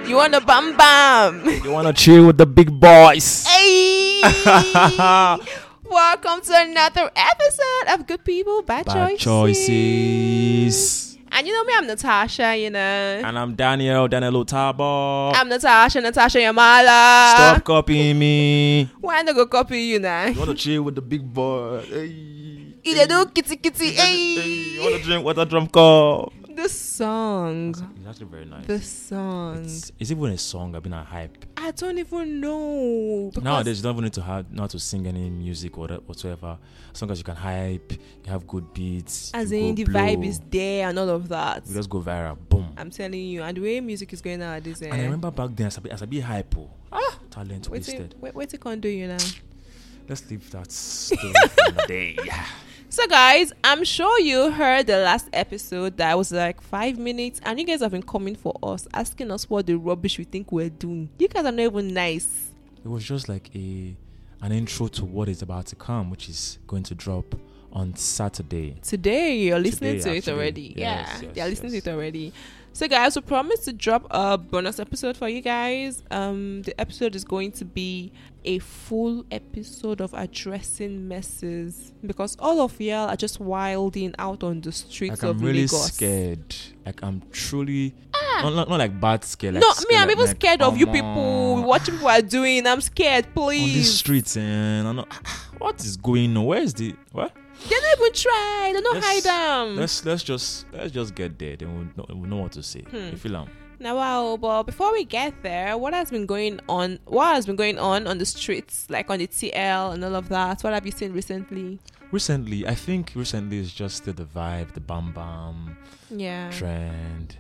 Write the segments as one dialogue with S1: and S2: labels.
S1: You want to bam bam?
S2: You want to chill with the big boys?
S1: Hey! Welcome to another episode of Good People, Bad Choices. And you know me, I'm Natasha, you know.
S2: And I'm Daniel Otabo.
S1: I'm Natasha Yamala.
S2: Stop copying me.
S1: Why not go copy you now?
S2: You want to chill with the big boy? Hey.
S1: You do kitty. Hey.
S2: You want to drink water drum cup?
S1: This song.
S2: It's actually very nice.
S1: This song.
S2: Is it even a song? I've been a hype.
S1: I don't even know.
S2: Nowadays, you don't even need to know to sing any music or whatsoever. As long as you can hype, you have good beats.
S1: As in the vibe is there and all of that.
S2: You just go viral. Boom.
S1: I'm telling you. And the way music is going nowadays.
S2: And I remember back then, as a bit hype. Talent wasted.
S1: Wait till can do you now?
S2: Let's leave that story for the day.
S1: So guys, I'm sure you heard the last episode that was like 5 minutes, and you guys have been coming for us, asking us what the rubbish we think we're doing. You guys are not even nice.
S2: It was just like an intro to what is about to come, which is going to drop on Saturday.
S1: Today, you're listening to it already.
S2: Yes,
S1: They're listening to it already. So guys, we promised to drop a bonus episode for you guys. The episode is going to be a full episode of addressing messes, because all of y'all are just wilding out on the streets of Lagos.
S2: I'm really scared. Like, I'm truly not like bad scared. Like,
S1: no,
S2: scared,
S1: me, I'm
S2: like,
S1: even
S2: like,
S1: scared of you people. What you people are doing, I'm scared. Please.
S2: On these streets, and I'm not. What is going on? Where is the what?
S1: They don't even try. They don't hide them.
S2: Let's just get there. Then we'll know what to say. You feel them?
S1: Now, wow, but before we get there, what has been going on? What has been going on the streets, like on the TL and all of that? What have you seen recently?
S2: I think it's just the vibe, the bam bam, trend.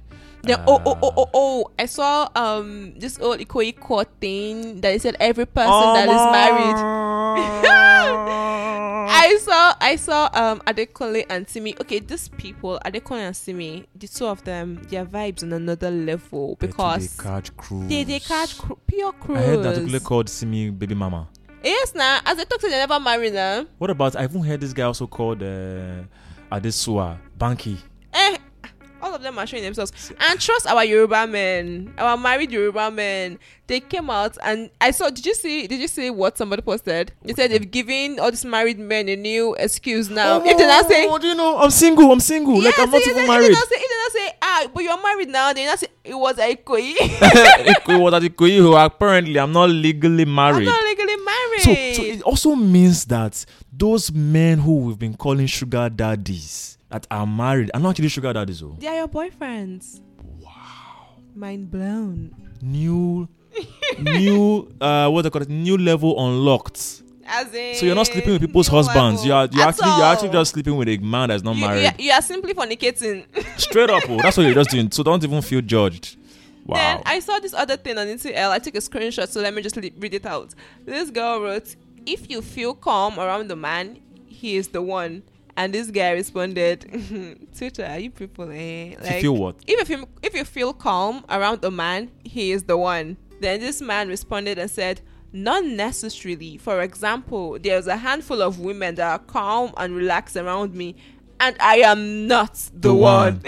S1: I saw this old Iko thing that they said every person that is married. I saw Adekole and Simi. Okay, these people, Adekole and Simi, the two of them, their vibes on another level, because
S2: they catch cruise.
S1: They catch pure cruise.
S2: I heard that Adekole called Simi baby mama.
S1: Yes, now as they talk, they never married now.
S2: What about, I even heard this guy also called Adesua Banky.
S1: All of them are showing themselves. And trust our Yoruba men, our married Yoruba men. They came out and I saw. Did you see what somebody posted? They said they've given all these married men a new excuse now. If they not say,
S2: "What do you know? I'm single.
S1: Yes,
S2: like I'm not even married."
S1: If they not say, but you're married now. They not say it was Ikoyi.
S2: It was Ikoyi who apparently I'm not legally married.
S1: So
S2: it also means that those men who we've been calling sugar daddies that are married are not actually sugar daddies.
S1: They are your boyfriends.
S2: Wow.
S1: Mind blown.
S2: New what they call it? New level unlocked.
S1: As in,
S2: so you're not sleeping with people's husbands. You're actually just sleeping with a man that's not married.
S1: You are simply fornicating.
S2: Straight up. That's what you're just doing. So don't even feel judged. Wow.
S1: Then I saw this other thing on NTL. I took a screenshot, so let me just read it out. This girl wrote, "If you feel calm around the man, he is the one." And this guy responded, "Twitter, are you people, Like,
S2: you feel what?
S1: If you feel calm around a man, he is the one." Then this man responded and said, "Not necessarily. For example, there's a handful of women that are calm and relaxed around me, and I am not the one."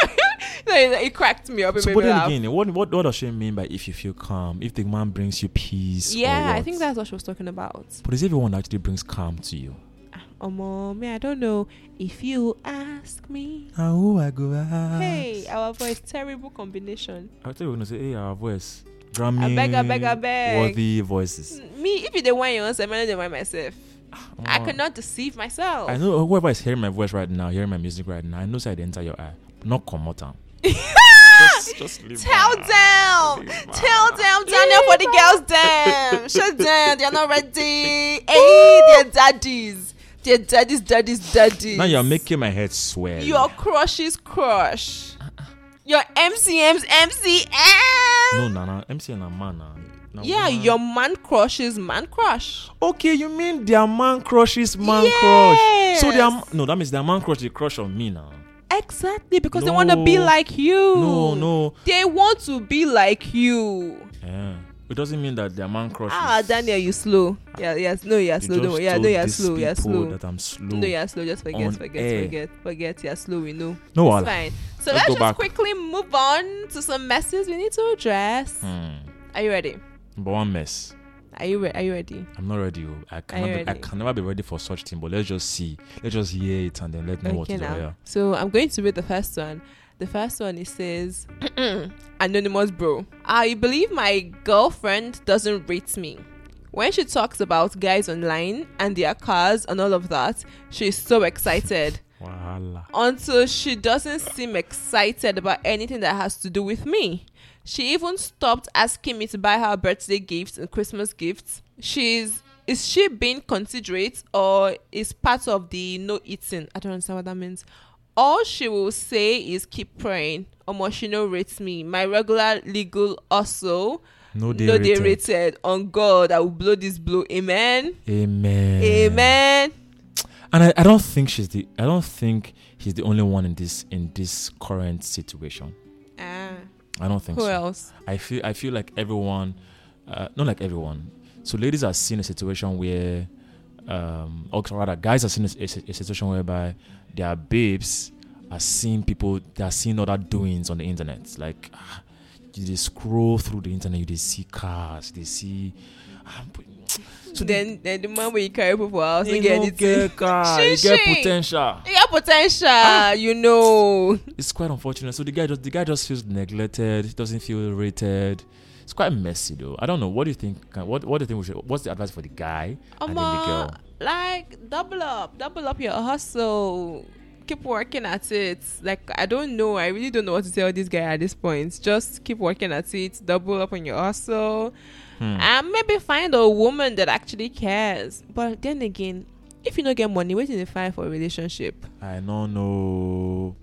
S1: It cracked me up.
S2: So, but then again, what does she mean by if you feel calm? If the man brings you peace?
S1: Yeah, I think that's what she was talking about.
S2: But is everyone that actually brings calm to you?
S1: Mommy, I don't know. If you ask me.
S2: How I go ask.
S1: Hey, our voice, terrible combination.
S2: I thought you were going to say, hey, our voice. Grammy.
S1: I beg.
S2: Worthy voices.
S1: Me, if you don't want yourself, I don't want myself. I cannot deceive myself.
S2: I know whoever is hearing my voice right now, hearing my music right now, I know side enter your eye. Not come out. Just leave.
S1: Tell them, Daniel, for the girls, them. Shut them. They're not ready. Hey, they're daddies. They're daddies.
S2: Now you're making my head swell.
S1: Your crush's crush. Your MCM's MCM.
S2: No, Nana. MCM a man.
S1: Yeah, your man crushes man crush.
S2: Okay, you mean their man crushes man crush. So that means their man crush is crush on me now.
S1: Exactly, because they want to be like you.
S2: No.
S1: They want to be like you.
S2: Yeah. It doesn't mean that their man crush.
S1: Daniel, you slow. Yeah, yes, no, you're slow. Don't worry. Yeah, no, you're slow. You're slow.
S2: That I'm slow.
S1: No, you're slow. Just forget. You're slow. We know.
S2: No,
S1: it's fine. So let's just quickly move on to some messes we need to address. Are you ready?
S2: Number one mess.
S1: Are you ready?
S2: I'm not ready. I can never be ready for such thing. But let's just see. Let's just hear it and then let know what to do.
S1: So I'm going to read the first one. The first one, it says, Anonymous bro, I believe my girlfriend doesn't rate me. When she talks about guys online and their cars and all of that, she's so excited.
S2: Voila.
S1: Until she doesn't seem excited about anything that has to do with me. She even stopped asking me to buy her birthday gifts and Christmas gifts. Is she being considerate or is part of the no eating? I don't understand what that means. All she will say is keep praying. She no rates me. My regular legal also. No they rated. On God, I will blow this blow. Amen.
S2: And I don't think he's the only one in this current situation. I don't think
S1: so.
S2: Who
S1: else?
S2: I feel like everyone, not like everyone. So ladies are seeing a situation where, or rather, guys are seeing a situation whereby their babes are seeing people, they are seeing other doings on the internet. Like, you just scroll through the internet, you just see cars, they see.
S1: So then the man where you carry people for house,
S2: you get car, you get potential.
S1: You get potential, you know.
S2: It's quite unfortunate. So the guy just feels neglected. He doesn't feel rated. It's quite messy though. I don't know. What do you think? What do you think what's the advice for the guy and then the girl?
S1: Like double up your hustle. Keep working at it. Like, I don't know. I really don't know what to tell this guy at this point. Just keep working at it. Double up on your hustle. And maybe find a woman that actually cares. But then again, if you don't get money, wait till you find for a relationship.
S2: I don't know.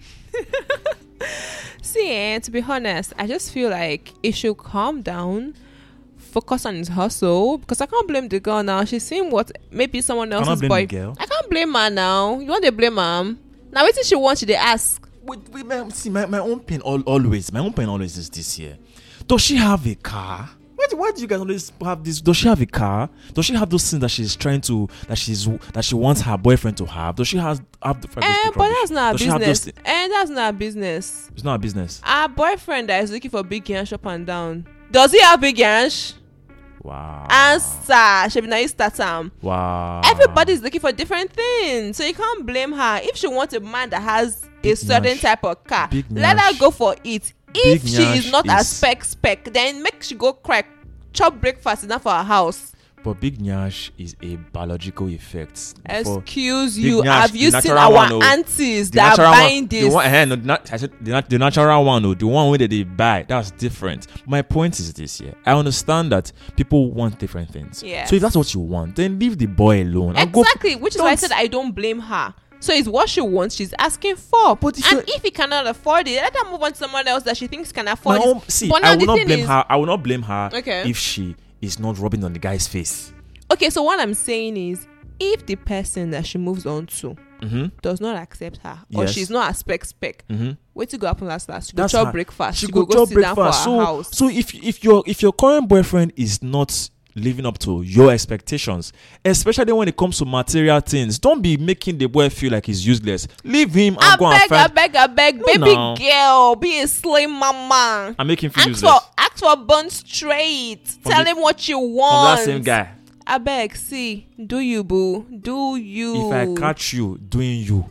S1: See, to be honest, I just feel like it should calm down, focus on his hustle, because I can't blame the girl now. She's seeing what maybe someone else's boy. I can't blame her now. You want to blame her? Now wait till she wants you to ask.
S2: See, my own pain always is this year. Does she have a car? Why do you guys always have this? Does she have a car? Does she have those things that she's trying to that she wants her boyfriend to have? Does she have the
S1: but that's not a business. That's not a business.
S2: It's not a business.
S1: Our boyfriend that is looking for big yansh up and down. Does he have big yansh?
S2: Wow.
S1: Answer. She be nice that time.
S2: Wow.
S1: Everybody's looking for different things, so you can't blame her. If she wants a man that has a certain type of car, let her go for it. If she is not a spec, then make she go crack chop breakfast enough for her house.
S2: But big nyash is a biological effect.
S1: Excuse you, have you seen our aunties that are buying this?
S2: The natural one, the one where they buy, that's different. My point is this here. I understand that people want different things.
S1: Yes.
S2: So if that's what you want, then leave the boy alone.
S1: Exactly, which is why I said I don't blame her. So it's what she wants, she's asking for. But if he cannot afford it, let her move on to someone else that she thinks can afford it.
S2: I will not blame her if she is not rubbing on the guy's face.
S1: Okay, so what I'm saying is, if the person that she moves on to does not accept her, or she's not a spec, wait to go up last. She go chop breakfast. She go sit down for her house.
S2: So if your current boyfriend is not living up to your expectations, especially when it comes to material things, don't be making the boy feel like he's useless. Leave him and go and find.
S1: I beg, no, baby girl, be a slim mama.
S2: I'm making him feel useless.
S1: Ask for bun straight. Tell him what you want.
S2: From that same guy.
S1: I beg, see, do you, boo? Do you?
S2: If I catch you doing you.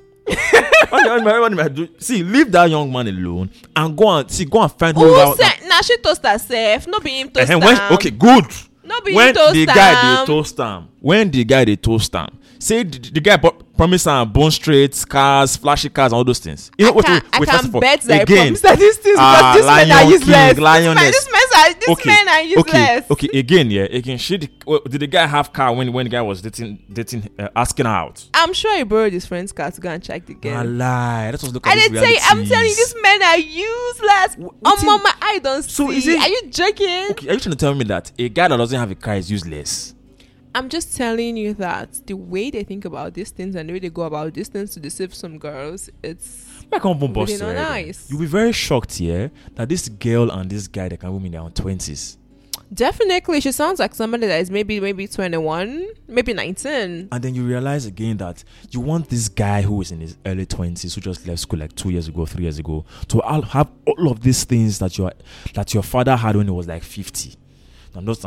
S2: See, leave that young man alone and go and find who.
S1: Now she toast herself. No be him toast her.
S2: Okay, good.
S1: No be him toast
S2: the guy they toast him. Say the guy promised her bone straight cars, flashy cars, and all those things. You know
S1: I can bet that I promised her these things because these men are useless. These men are useless.
S2: Okay, again, did the guy have car when the guy was dating asking her out?
S1: I'm sure he borrowed his friend's car to go and check the game.
S2: I lie. Let's look at this.
S1: I'm telling you, these men are useless. Mama, I don't see. Are you joking?
S2: Okay, are you trying to tell me that a guy that doesn't have a car is useless?
S1: I'm just telling you that the way they think about these things and the way they go about these things to deceive some girls, it's really not nice.
S2: You'll be very shocked here that this girl and this guy, they can be in their own 20s.
S1: Definitely, she sounds like somebody that is maybe 21, maybe 19.
S2: And then you realize again that you want this guy who is in his early 20s, who just left school like 2 years ago, 3 years ago, to have all of these things that your father had when he was like 50. I'm not.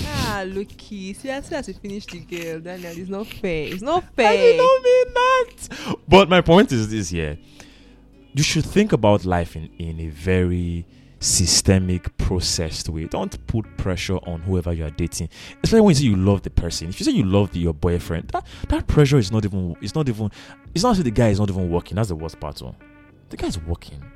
S1: Look-y. See, as you finish the girl, Daniel, it's not fair. It's not fair.
S2: I did not mean that. But my point is this here. You should think about life in a very systemic, processed way. Don't put pressure on whoever you are dating. Especially when you say you love the person. If you say you love your boyfriend, that pressure is not even. It's not as if the guy is not even working. That's the worst part. The guy is working.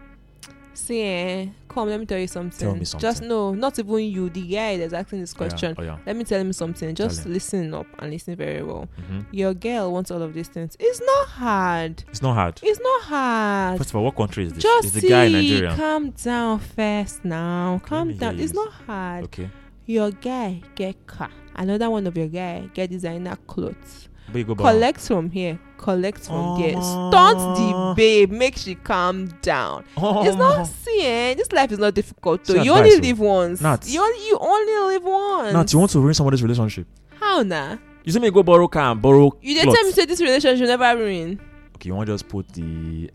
S1: See, come, let me tell you something.
S2: Tell me something.
S1: Just no, not even you, the guy that's asking this question.
S2: Oh, yeah.
S1: Let me tell him something. Just
S2: Tell him.
S1: listen up and listen very well.
S2: Mm-hmm.
S1: Your girl wants all of these things. It's not hard.
S2: It's not hard.
S1: It's not hard.
S2: First of all, what country is this?
S1: Just
S2: is the guy in Nigeria?
S1: calm down first now. Calm down.
S2: hear
S1: It's
S2: you.
S1: not hard.
S2: Okay.
S1: Your guy get car. Another one of your guy get designer clothes.
S2: But you go back.
S1: Collect from here. Collect from there. Stunt the babe. Make she calm down. It's not this life is not difficult though.
S2: See
S1: You
S2: advice,
S1: only live once.
S2: Nat.
S1: You only live once.
S2: Nat, you want to ruin somebody's relationship?
S1: How now?
S2: You say me go borrow car and borrow
S1: You did
S2: cloth.
S1: tell me say this relationship never ruin.
S2: Okay, you want to just put the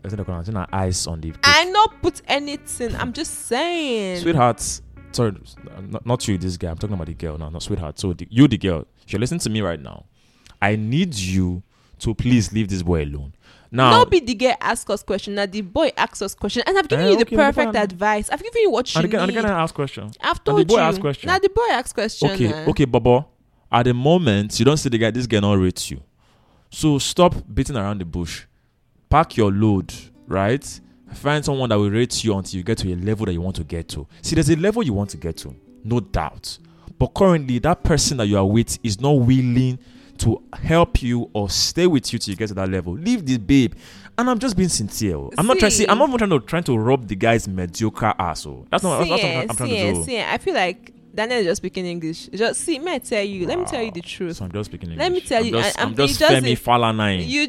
S2: ice on the cake.
S1: I not put anything. I'm just saying.
S2: Sweetheart, sorry, not you, this guy. I'm talking about the girl now, not sweetheart. So you, the girl, if you're listening to me right now, I need you to please leave this boy alone. Now,
S1: not be the girl ask us question. Now the boy asks us question, and I've given you the
S2: okay,
S1: perfect advice. I've given you what you
S2: and
S1: need.
S2: again, I ask question.
S1: I've
S2: And
S1: told
S2: the boy
S1: you.
S2: ask question.
S1: Now the boy asks question.
S2: Okay, Bobo. At the moment, you don't see the guy. This guy not rates you. So stop beating around the bush. Pack your load, right? Find someone that will rate you until you get to a level that you want to get to. See, there's a level you want to get to, no doubt. But currently, that person that you are with is not willing to help you or stay with you till you get to that level. Leave the babe. And I'm just being sincere. I'm not even trying to rub the guy's mediocre ass. That's not what I'm trying to do.
S1: See, I feel like Daniel is just speaking English. Just see, may I tell you? Let me tell you the truth.
S2: So I'm just speaking English.
S1: Let me tell you,
S2: I'm just Femi Falana.
S1: You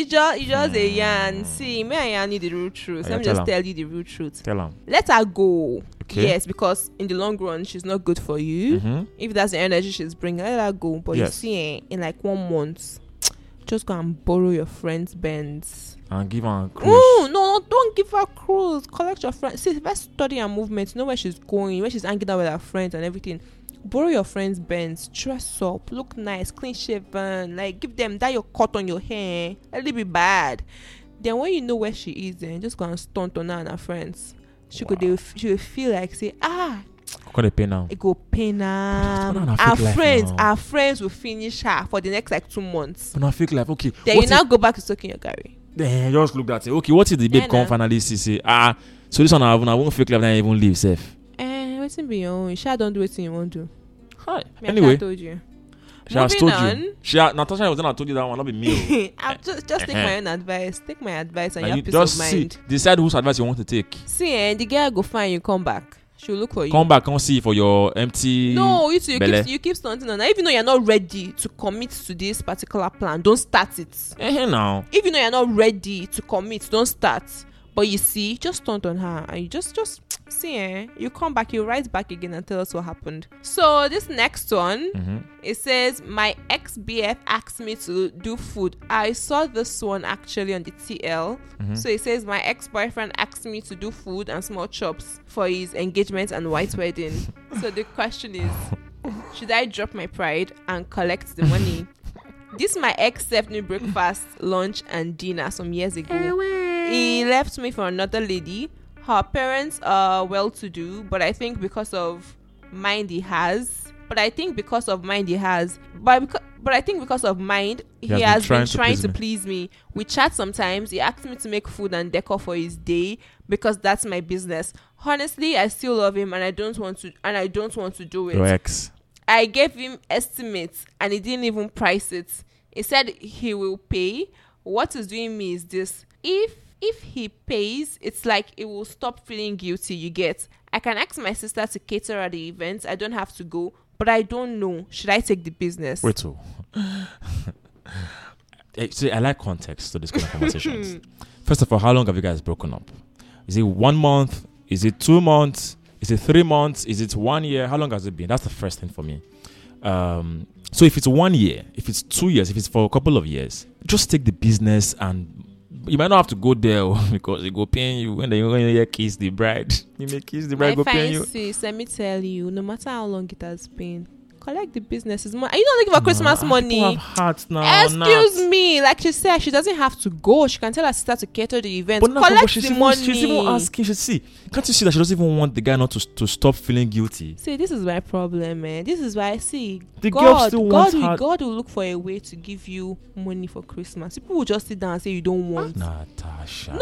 S1: just a yarn. See, may I yarn you the real truth? Let me just tell you the real truth.
S2: Tell him.
S1: Let her go.
S2: Okay.
S1: Yes, because in the long run, she's not good for you.
S2: Mm-hmm.
S1: If that's the energy she's bringing, let her go. But
S2: Yes.
S1: you see, in like 1 month, just go and borrow your friend's Benz.
S2: And give her a cruise.
S1: Ooh, no, don't give her cruise. Collect your friend. See, let's study her movements. Know where she's going, where she's hanging out with her friends and everything. Borrow your friend's Benz. Dress up. Look nice. Clean shaven. Like, give them that your cut on your hair. Let it be bad. Then when you know where she is, then just go and stunt on her and her friends. She will feel like, say,
S2: Gonna pay now.
S1: it go pain her.
S2: But
S1: Our friends will finish her for the next like 2 months.
S2: But I feel like, okay.
S1: Then you now go back to soaking your Gary.
S2: Then just look at it. Okay, what if the babe
S1: Yeah,
S2: come
S1: nah.
S2: finally say, so this one I won't fake life, then even leave safe.
S1: Waiting be your own. You sha don't do what you want to do.
S2: Hi.
S1: Me,
S2: Anyway,
S1: I told you.
S2: she has
S1: Moving
S2: told you. Natasha was not told you that one, not be me.
S1: I'll just take my own advice. Take my advice and
S2: Now
S1: your
S2: you
S1: peace
S2: just
S1: of
S2: see,
S1: mind.
S2: decide whose advice you want to take.
S1: See, the girl go find you, come back. She'll look for you.
S2: Come back and see for your empty.
S1: No, you
S2: belly.
S1: keep stunting on her. Even though you're not ready to commit to this particular plan, don't start it.
S2: Now.
S1: If you know you're not ready to commit, don't start. But you see, just stunt on her and you just see, you come back, you write back again and tell us what happened. So this next one, it says, my ex-BF asked me to do food. I saw this one actually on the TL. So it says, my ex-boyfriend asked me to do food and small chops for his engagement and white wedding. So the question is, should I drop my pride and collect the money? This my ex served me breakfast, lunch, and dinner some years ago. He left me for another lady. Her parents are well-to-do, but I think because of mind he has. But I think because of mind, he has been trying to please me. We chat sometimes. He asks me to make food and decor for his day because that's my business. Honestly, I still love him and I don't want to do it.
S2: Your ex.
S1: I gave him estimates and he didn't even price it. He said he will pay. What is doing me is this. If he pays, it's like it will stop feeling guilty, you get. I can ask my sister to cater at the event. I don't have to go, but I don't know. Should I take the business?
S2: Wait, so. See, I like context to this kind of conversations. First of all, how long have you guys broken up? Is it 1 month? Is it 2 months? Is it 3 months? Is it 1 year? How long has it been? That's the first thing for me. So if it's 1 year, if it's 2 years, if it's for a couple of years, just take the business, and you might not have to go there because it go paying you when you kiss the bride. You may kiss the bride,
S1: My
S2: go paying you.
S1: sis, let me tell you, no matter how long it has been, collect the business is money. Are you not looking for Christmas money?
S2: People have hearts now.
S1: Excuse me, like she said, she doesn't have to go. She can tell her sister to cater the event.
S2: But
S1: Collect
S2: she's
S1: the
S2: even,
S1: money.
S2: She's even asking. Can't you see that she doesn't even want the guy not to stop feeling guilty?
S1: See, this is my problem, man. This is why I see
S2: The girl still wants her.
S1: God will look for a way to give you money for Christmas. People will just sit down and say you don't want.
S2: Natasha.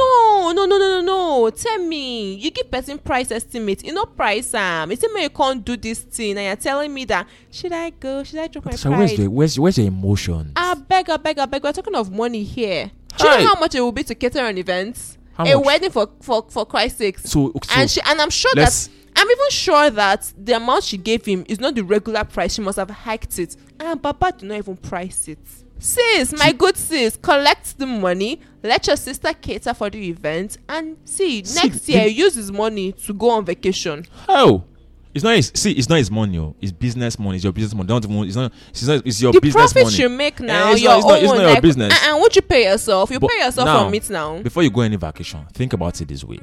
S1: No. Tell me, you give person price estimate. You know price You tell me you can't do this thing, and you're telling me that should I go? Should I drop my price?
S2: Where's your emotions?
S1: I beg. We're talking of money here. Do you know how much it will be to cater an event?
S2: How
S1: a
S2: much?
S1: wedding for Christ's sake.
S2: So
S1: And I'm sure that I'm even sure that the amount she gave him is not the regular price. She must have hiked it. And Baba did not even price it. Sis, my good sis, collect the money, let your sister cater for the event, and next year use his money to go on vacation.
S2: How? It's not his money. It's business money. It's your business money. It's your
S1: The
S2: business
S1: profit
S2: money.
S1: you make now,
S2: It's
S1: your
S2: not
S1: own.
S2: your business.
S1: And would you pay yourself? You
S2: But
S1: pay yourself
S2: now,
S1: from it now.
S2: Before you go any vacation, think about it this way.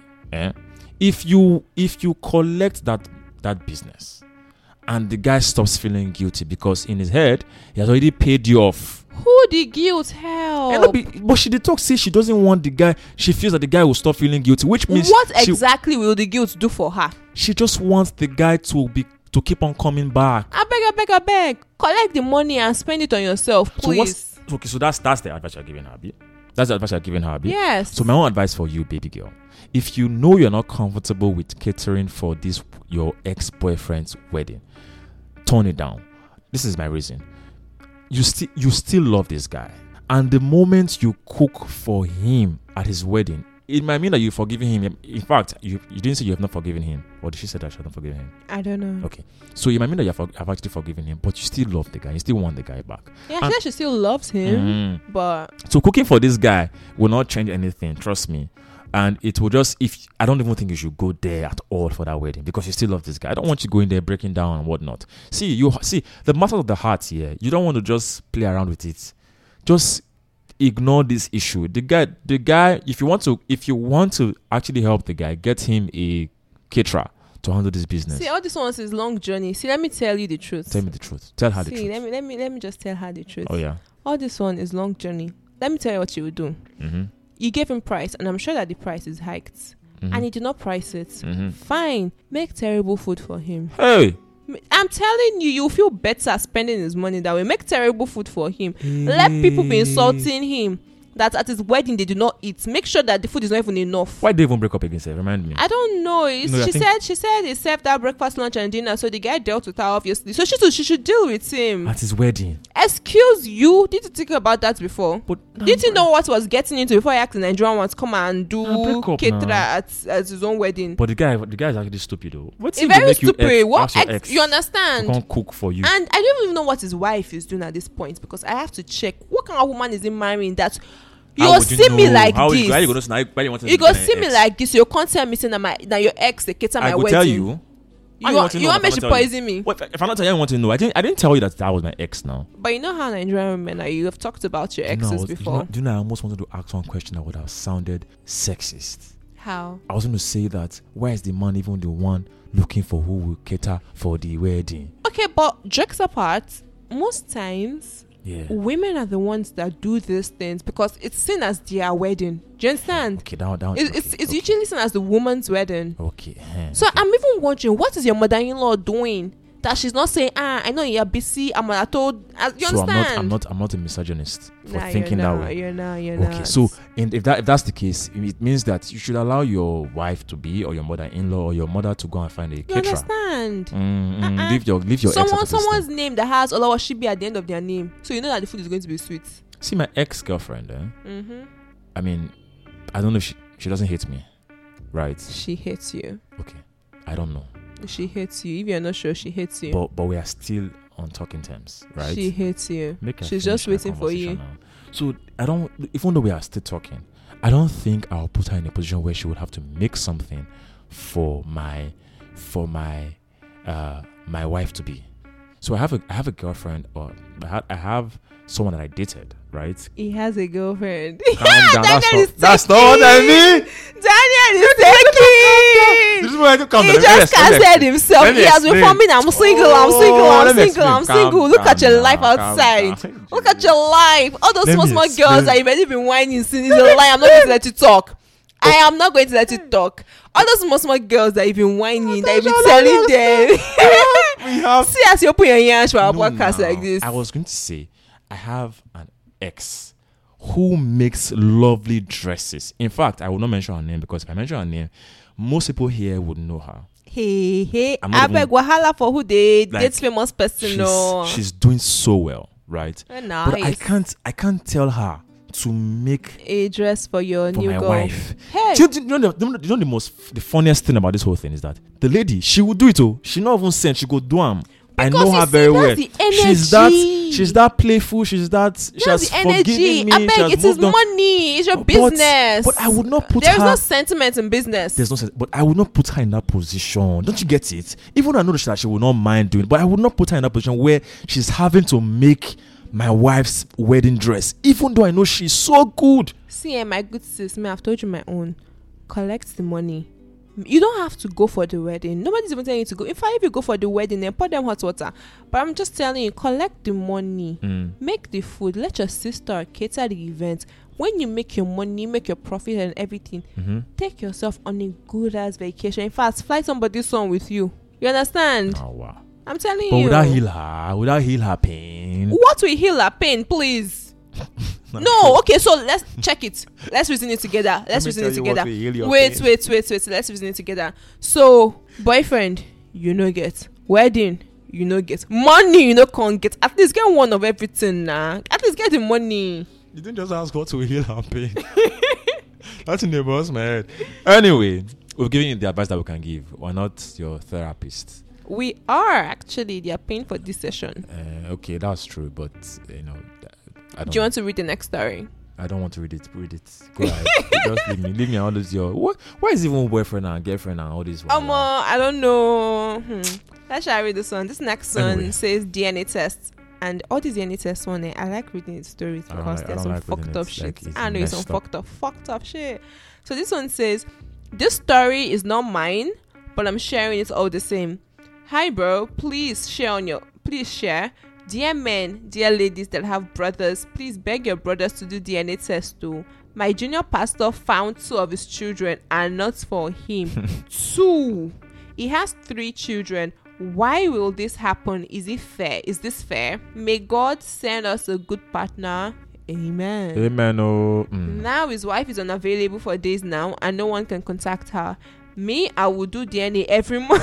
S2: If you collect that business, and the guy stops feeling guilty because in his head he has already paid you off.
S1: Who the guilt help?
S2: But she did talk, say she doesn't want the guy. She feels that the guy will stop feeling guilty, which means
S1: What exactly will the guilt do for her?
S2: she just wants the guy to keep on coming back.
S1: I beg. Collect the money and spend it on yourself, please.
S2: So that's the advice you're giving her, Abi. That's the advice you're giving her, Abi.
S1: Yes.
S2: So my own advice for you, baby girl, if you know you're not comfortable with catering for your ex-boyfriend's wedding, turn it down. This is my reason. You still love this guy, and the moment you cook for him at his wedding, it might mean that you've forgiven him. In fact, you didn't say you have not forgiven him, or did she say that she had not forgiven him?
S1: I don't know.
S2: Okay, so it might mean that you have actually forgiven him, but you still love the guy. You still want the guy back.
S1: Yeah, she said she still loves him, but
S2: So cooking for this guy will not change anything. Trust me. And it will just, I don't even think you should go there at all for that wedding, because you still love this guy. I don't want you going there breaking down and whatnot. See the matter of the heart here. You don't want to just play around with it. Just ignore this issue. The guy. If you want to actually help the guy, get him a caterer to handle this business.
S1: see, all this one is long journey. See, let me tell you the truth.
S2: Tell me the truth. Tell her the
S1: See,
S2: truth.
S1: let me just tell her the truth.
S2: Oh yeah.
S1: All this one is long journey. Let me tell you what you will do.
S2: Mm-hmm.
S1: You gave him price, and I'm sure that the price is hiked,
S2: Mm-hmm.
S1: and he did not price it.
S2: Mm-hmm.
S1: Fine, make terrible food for him.
S2: Hey.
S1: I'm telling you, you'll feel better spending his money that way. Make terrible food for him. Let people be insulting him that at his wedding they do not eat. Make sure that the food is not even enough.
S2: Why did they even break up again, sir? Remind me.
S1: I don't know. She said he served her breakfast, lunch, and dinner, so the guy dealt with her obviously. So she should deal with him.
S2: At his wedding.
S1: Excuse you? Did you think about that before?
S2: But
S1: Did you know what was getting into before he asked the Nigerian one to come and do
S2: break up
S1: caterer
S2: now.
S1: at his own wedding?
S2: But the guy is actually stupid though. What's
S1: It's very stupid. What ex? You understand?
S2: Can't cook for you.
S1: And I don't even know what his wife is doing at this point, because I have to check what kind of woman is he marrying that you see me like this. You go see me like this. You can't tell me saying that your ex they cater my
S2: I will
S1: wedding.
S2: tell you.
S1: You want me to poison me?
S2: What, if I'm not telling you, I want to know. I didn't tell you that was my ex now.
S1: But you know how Nigerian women are. You have talked about your exes before.
S2: Do you know, I almost wanted to ask one question that would have sounded sexist.
S1: How?
S2: I was going to say that, why is the man even the one looking for who will cater for the wedding?
S1: Okay, but jokes apart, most times women are the ones that do these things because it's seen as their wedding. Do you understand?
S2: Okay, down.
S1: It's usually seen as the woman's wedding.
S2: Okay.
S1: So I'm even wondering, what is your mother-in-law doing that she's not saying, I know you're busy, I'm not told. You understand?
S2: I'm not a misogynist for
S1: Nah,
S2: thinking that way.
S1: You're not.
S2: Okay, so if that's the case, it means that you should allow your wife to be, or your mother-in-law, or your mother to go and find a
S1: You
S2: caterer.
S1: understand?
S2: Leave your ex out of this
S1: Someone's
S2: thing.
S1: name that has Olawashibi at the end of their name, so you know that the food is going to be sweet.
S2: See, my ex-girlfriend, I mean, I don't know if she doesn't hate me, right?
S1: She hates you.
S2: Okay, I don't know.
S1: She hates you. If you're not sure, she hates you.
S2: But we are still on talking terms, right?
S1: She hates you.
S2: Make her
S1: She's
S2: finish
S1: just
S2: her
S1: waiting for you.
S2: conversation now. So I don't, even though we are still talking, I don't think I'll put her in a position where she would have to make something for my for my my wife to be. So I have a girlfriend, or I have someone that I dated, right?
S1: He has a girlfriend.
S2: Calm down. That's not what I mean.
S1: Daniel is taking.
S2: This is why I calm
S1: He
S2: down.
S1: just cancelled himself.
S2: Let me
S1: He has been
S2: explain.
S1: forming. I'm single.
S2: Let me
S1: I'm
S2: explain.
S1: single. Look at your
S2: Calm
S1: life
S2: down, calm
S1: outside.
S2: down.
S1: Look at your life. All those
S2: Let
S1: small
S2: me
S1: girls
S2: explain.
S1: that you've already been whining since is a lie. I'm not going to let you talk. I am not going to let you talk. All those small girls that you've been whining, that you've been telling them.
S2: We have.
S1: See as you open your ears for our
S2: No,
S1: podcast
S2: now,
S1: like this.
S2: I was going to say, I have an ex who makes lovely dresses. In fact, I will not mention her name, because if I mention her name, most people here would know her.
S1: Hey,
S2: I'm not
S1: I beg
S2: even-
S1: wahala for who they
S2: Like,
S1: date famous person. No,
S2: She's doing so well, right?
S1: Very
S2: But I can't tell her to make
S1: a dress for your
S2: for
S1: new
S2: my
S1: girl.
S2: wife.
S1: Hey,
S2: Do you know the funniest thing about this whole thing is that the lady, she will do it. Oh, she not even send. She go do am. I
S1: Because
S2: know
S1: you
S2: her
S1: see,
S2: very
S1: that's
S2: well.
S1: the
S2: She's that playful. She has
S1: that's the energy.
S2: forgiven me.
S1: I
S2: She
S1: beg,
S2: has
S1: it is
S2: moved on.
S1: money. It's your
S2: But-
S1: business.
S2: But I would not put
S1: There's
S2: her.
S1: no sentiment in business.
S2: There's no sense, but I would not put her in that position. Don't you get it? Even though I know that she will not mind doing it, but I would not put her in that position where she's having to make my wife's wedding dress, even though I know she's so good.
S1: See, my good sis, me, I've told you my own. Collect the money. You don't have to go for the wedding. Nobody's even telling you to go. In fact, if you go for the wedding, then pour them hot water. But I'm just telling you, collect the money. Make the food. Let your sister cater the event. When you make your money, make your profit and everything, take yourself on a good ass vacation. In fact, fly somebody's son with you. You understand?
S2: Oh wow!
S1: I'm telling
S2: But
S1: you.
S2: would that heal her pain?
S1: What will heal her pain, please? No, okay, so let's check it. Let's reason it together. Let's reason it together. Wait. Let's reason it together. So, boyfriend, you know get. Wedding, you know get. Money, you know can't get. At least get one of everything now. At least get the money.
S2: You didn't just ask what will heal her pain. That's in the boss, man. Anyway, we've given you the advice that we can give. We're not your therapist.
S1: We are actually. They are paying for this session.
S2: Okay, that's true, but I don't.
S1: Do you want to read the next story?
S2: I don't want to read it. Go ahead. Just leave me. Leave me all this. Why is even boyfriend and girlfriend and all this?
S1: I don't know. Let's shall I read this one. This next one
S2: Anyway.
S1: says DNA tests. And all these DNA tests one, I like reading the stories because there's some fucked up shit. I know it's some fucked up shit. So this one says, this story is not mine, but I'm sharing it all the same. Hi bro, please share. Dear men, dear ladies that have brothers, please beg your brothers to do DNA test too. My junior pastor found 2 of his children are not for him. 2. He has 3 children. Why will this happen? Is it fair? Is this fair? May God send us a good partner. Amen.
S2: Amen. Oh.
S1: Now his wife is unavailable for days now and no one can contact her. Me, I will do DNA every month.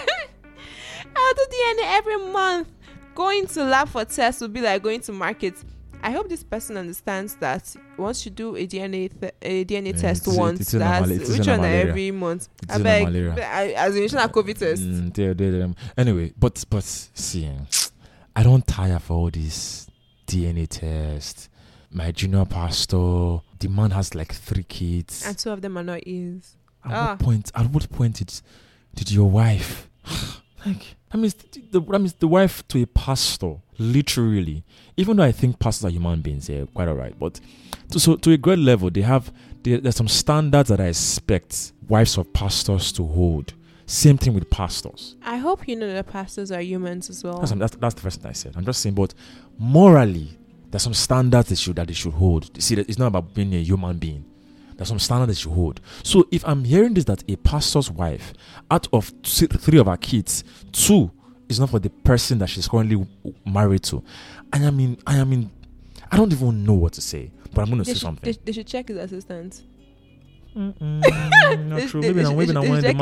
S1: I'll do DNA every month. Going to lab for tests will be like going to market. I hope this person understands that once you do a DNA test once, that's which one every month. I beg, as in a COVID test.
S2: Anyway, but see, I don't tire for all this DNA test. My junior pastor, the man has like 3 kids,
S1: and 2 of them are not his.
S2: At what point did your wife? Like, that means the wife to a pastor, literally. Even though I think pastors are human beings, quite alright. But to a great level, there's some standards that I expect wives of pastors to hold. Same thing with pastors.
S1: I hope you know that pastors are humans as well.
S2: That's the first thing I said. I'm just saying, but morally, there's some standards that they should hold. See, it's not about being a human being. There's some standards that you hold. So if I'm hearing this, that a pastor's wife, out of 3 of her kids, 2 is not for the person that she's currently married to, and I don't even know what to say, but I'm going to say something.
S1: They should check his assistant.
S2: Not true. Maybe now when the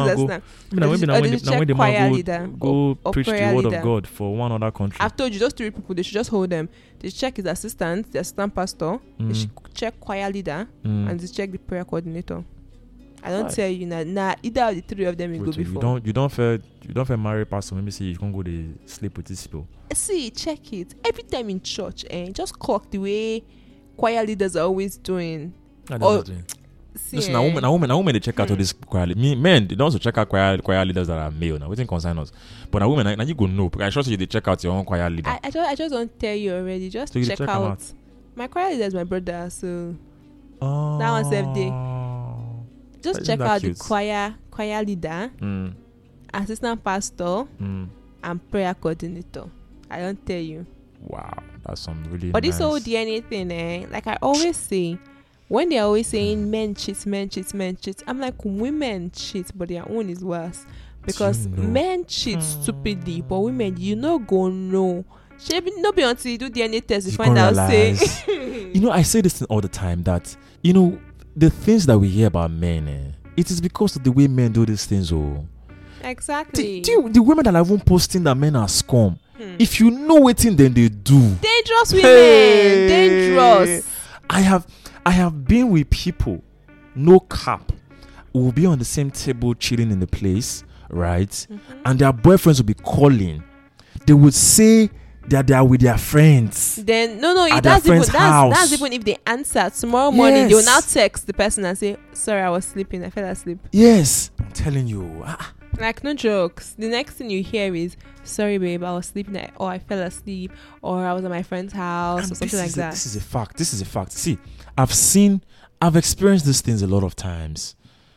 S2: man go preach the word of God for one other country.
S1: I've told you those 3 people. They should just hold them. They should check his assistant, the assistant pastor. They should check choir leader and they check the prayer coordinator. I don't tell you now. Either of the 3 of them will go before.
S2: You don't fair marry pastor. Maybe say you can go to sleep with these people.
S1: See, check it every time in church. Just clock the way choir leaders are always doing. See,
S2: Listen, a woman, they check out all this choir. Me, men, they don't also check out choir leaders that are male. Now, we think concern us. But a woman, now you go know. Because I trust you, they check out your own choir leader.
S1: I just don't tell you already. Just
S2: So you
S1: check out. My choir leader is my brother, so
S2: Oh,
S1: that one's every just
S2: Isn't
S1: check
S2: that
S1: out
S2: cute?
S1: the choir leader, assistant pastor, and prayer coordinator. I don't tell you.
S2: Wow, that's some really.
S1: But
S2: nice.
S1: this whole DNA thing, like I always say, when they're always saying men cheat, I'm like, women cheat, but their own is worse. Because
S2: Do you know?
S1: men cheat stupidly, but women, you know, go no. She no be until you do DNA test, you
S2: You
S1: find
S2: can't
S1: out,
S2: realize.
S1: say.
S2: You know, I say this thing all the time that, you know, the things that we hear about men, it is because of the way men do these things. Oh,
S1: Exactly.
S2: the women that are even posting that men are scum. If you know what thing then they do.
S1: Dangerous women.
S2: Hey!
S1: Dangerous.
S2: I have been with people, no cap, who will be on the same table chilling in the place, right? And their boyfriends will be calling. They would say that they are with their friends.
S1: Then no,
S2: At their friend's house.
S1: that's even if they answer tomorrow morning. They will now
S2: Yes.
S1: text the person and say, "Sorry, I was sleeping. I fell asleep."
S2: Yes, I'm telling you.
S1: Like no jokes. The next thing you hear is, "Sorry, babe, I was sleeping, or I fell asleep, or I was at my friend's house,
S2: And
S1: or something like that."
S2: This is a fact. This is a fact. See, I've experienced these things a lot of times,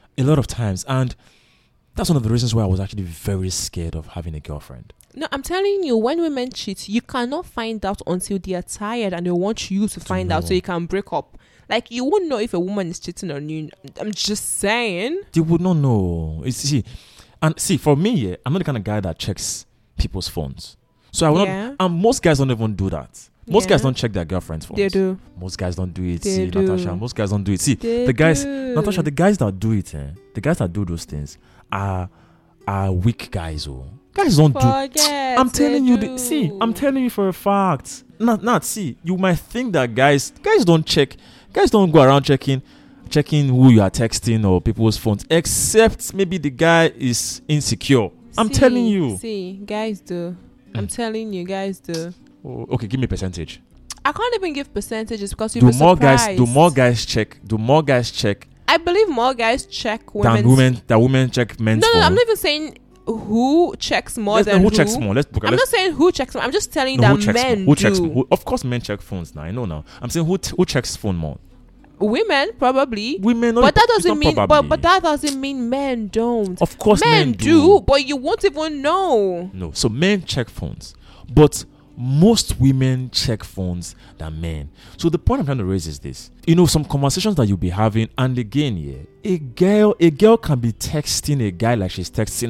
S2: and that's one of the reasons why I was actually very scared of having a girlfriend.
S1: No, I'm telling you, when women cheat, you cannot find out until they are tired and they want you to find out
S2: know.
S1: so you can break up. Like, you won't know if a woman is cheating on you. I'm just saying.
S2: They would not know. See, for me, yeah, I'm not the kind of guy that checks people's phones. So I will
S1: Yeah.
S2: not. And most guys don't even do that. Most
S1: Yeah.
S2: guys don't check their girlfriend's phones.
S1: They do.
S2: Most guys don't do it.
S1: They
S2: See,
S1: do.
S2: Natasha. Most guys don't do it. See,
S1: They
S2: the guys,
S1: do.
S2: Natasha, the guys that do it, the guys that do those things are weak guys. Oh, guys don't do.
S1: Forget.
S2: I'm telling
S1: they
S2: you.
S1: do.
S2: I'm telling you for a fact. Not see. You might think that guys don't check. Guys don't go around checking who you are texting or people's phones, except maybe the guy is insecure. I'm telling you.
S1: See, guys do. I'm telling you, guys do.
S2: Oh, okay, give me a percentage.
S1: I can't even give percentages because
S2: Do
S1: you'll be
S2: more
S1: surprised.
S2: guys check
S1: I believe more guys check women's.
S2: than women check men's
S1: No,
S2: phone?
S1: I'm not even saying who checks more
S2: Let's know
S1: than
S2: who checks more.
S1: I'm not saying who checks more. I'm just telling you
S2: no,
S1: that
S2: who checks
S1: men
S2: more? Who checks
S1: do.
S2: more? Of course, men check phones now. I know now. I'm saying who checks phone more?
S1: Women probably.
S2: Women,
S1: But that
S2: it's
S1: doesn't
S2: not
S1: mean.
S2: probably.
S1: But that doesn't mean men don't.
S2: Of course, men
S1: do, but you won't even know.
S2: No, so men check phones, but most women check phones than men. So the point I'm trying to raise is this: you know, some conversations that you'll be having, and again, a girl can be texting a guy like she's texting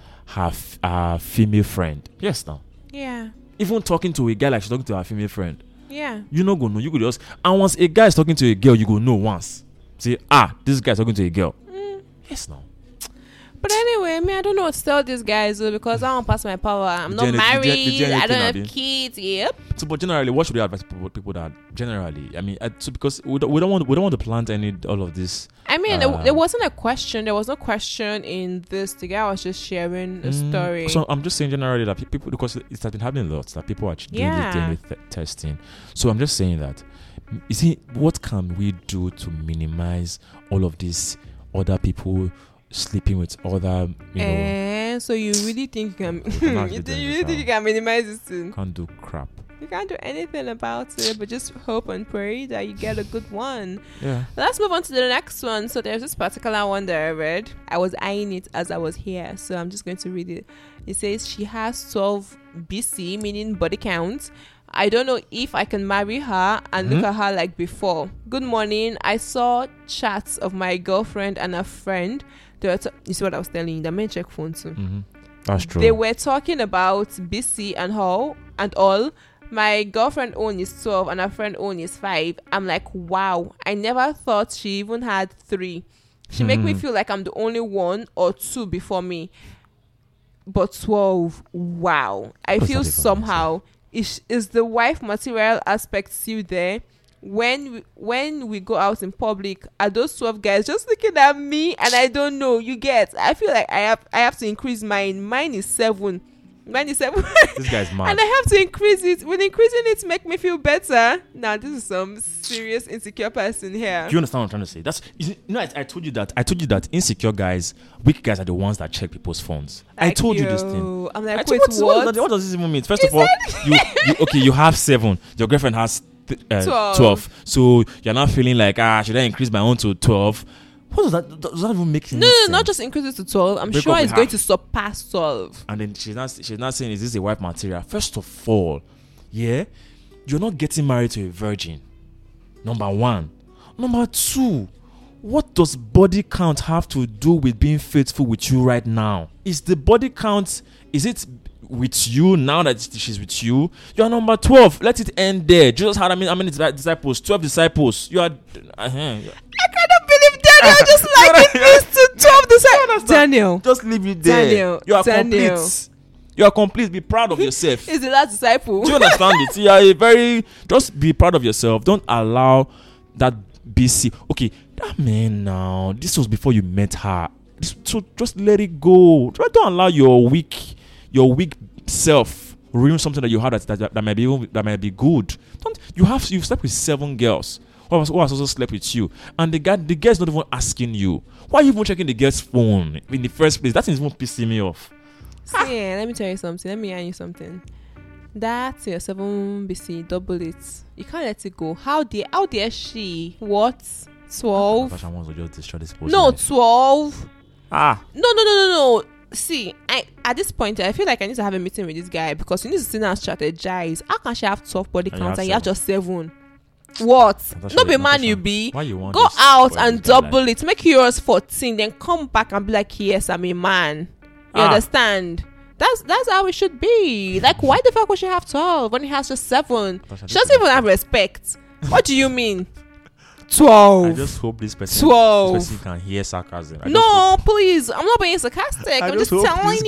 S2: her female friend. Yes, now.
S1: Yeah.
S2: Even talking to a guy like she's talking to her female friend.
S1: Yeah.
S2: You not go know. You could just, and once a guy is talking to a girl, you go know once. Say, this guy is talking to a girl. Yes, now.
S1: But anyway, I don't know what to tell these guys though, because I don't pass my power. I'm not
S2: The
S1: married.
S2: DNA
S1: I don't
S2: thing,
S1: have
S2: Abi.
S1: kids. Yep.
S2: So, but generally, what should we advise people that generally? I mean, so because we don't want to plant all of this.
S1: I mean, there wasn't a question. There was no question in this. The guy was just sharing a story.
S2: So I'm just saying generally that people, because it has been happening a lot, that people are doing
S1: Yeah.
S2: this DNA testing. So I'm just saying that, you see, what can we do to minimize all of these other people sleeping with other,
S1: So you really think you can?
S2: cannot
S1: you
S2: do
S1: really
S2: this,
S1: think you can minimize this thing?
S2: can't do crap.
S1: You can't do anything about it, but just hope and pray that you get a good one.
S2: Yeah.
S1: Let's move on to the next one. So there's this particular one that I read. I was eyeing it as I was here, so I'm just going to read it. It says she has 12 BC, meaning body count. I don't know if I can marry her and look at her like before. Good morning. I saw chats of my girlfriend and a friend. You see what I was telling you? The men check phone too.
S2: That's true.
S1: They were talking about BC and all. My girlfriend own is 12 and her friend own is 5. I'm like, wow, I never thought she even had 3. She make me feel like I'm the only 1 or 2 before me. But 12, wow. I feel somehow, is the wife material aspect still there? When we go out in public, are those 12 guys just looking at me and I don't know? You get, I feel like I have to increase mine. Mine is 7. When you seven,
S2: This guy's mad.
S1: and I have to increase it. Will increasing it make me feel better? Now this is some serious insecure person here.
S2: Do you understand what I'm trying to say? That's I told you that insecure guys, weak guys are the ones that check people's phones. I
S1: Like,
S2: told you this thing.
S1: yo, I'm like,
S2: I
S1: wait,
S2: told-
S1: what?
S2: what does this even mean? First of all, you have 7. Your girlfriend has
S1: 12.
S2: 12. So you're not feeling like should I increase my own to 12? What does that? Does that even make any
S1: No,
S2: sense?
S1: not just increase it to 12. I'm
S2: Break
S1: sure
S2: up
S1: it's
S2: with
S1: going
S2: her.
S1: to surpass 12.
S2: And then she's not saying, is this a wife material? First of all, yeah, you're not getting married to a virgin. Number 1. Number 2, what does body count have to do with being faithful with you right now? Is the body count, is it with you now that she's with you? You're number 12. Let it end there. Jesus had how many disciples? 12 disciples. You are.
S1: I cannot believe Daniel just like this to 12 disciples. Daniel
S2: Just leave it there.
S1: Daniel,
S2: You are
S1: Daniel.
S2: complete. You are complete. Be proud of yourself.
S1: is the last disciple.
S2: Do you understand it? You are a very. Just be proud of yourself. Don't allow that BC. Okay, that man now. This was before you met her. So just let it go. Don't allow your weak self ruin something that you had that might be good. You've slept with 7 girls who has also slept with you, and the girl's not even asking you. Why are you even checking the girl's phone in the first place? That thing is even pissing me off.
S1: See, let me tell you something. Let me yarn you something. That's your 7BC, double it. You can't let it go. How dare she? What? 12?
S2: Natasha wants to just destroy this person.
S1: No, 12.
S2: No.
S1: No. See, at this point, I feel like I need to have a meeting with this guy because you need to sit down and strategize. How can she have 12 body
S2: And you
S1: counts
S2: have
S1: and you have
S2: 7?
S1: just 7? What?
S2: Natasha,
S1: No be man
S2: Natasha,
S1: you be.
S2: Why you want
S1: Go
S2: this
S1: out
S2: boy,
S1: and
S2: this guy
S1: double it. Make yours 14. Then come back and be like, yes, I'm a man. You understand? That's how it should be. Like, why the fuck would she have 12 when he has just 7?
S2: Natasha,
S1: She doesn't even have respect. What do you mean?
S2: I
S1: 12.
S2: just hope this person
S1: 12.
S2: This person can hear sarcasm.
S1: No, please. I'm not being sarcastic. I'm just telling